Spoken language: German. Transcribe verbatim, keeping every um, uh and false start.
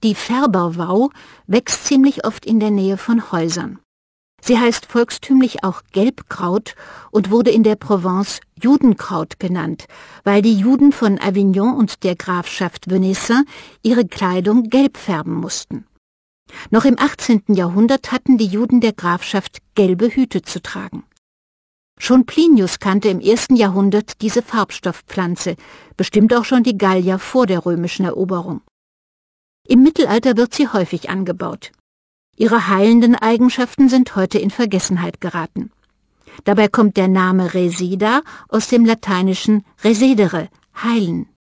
Die Färberwau wächst ziemlich oft in der Nähe von Häusern. Sie heißt volkstümlich auch Gelbkraut und wurde in der Provence Judenkraut genannt, weil die Juden von Avignon und der Grafschaft Venaissin ihre Kleidung gelb färben mussten. Noch im achtzehnten Jahrhundert hatten die Juden der Grafschaft gelbe Hüte zu tragen. Schon Plinius kannte im ersten Jahrhundert diese Farbstoffpflanze, bestimmt auch schon die Gallier vor der römischen Eroberung. Im Mittelalter wird sie häufig angebaut. Ihre heilenden Eigenschaften sind heute in Vergessenheit geraten. Dabei kommt der Name Reseda aus dem lateinischen resedere, heilen.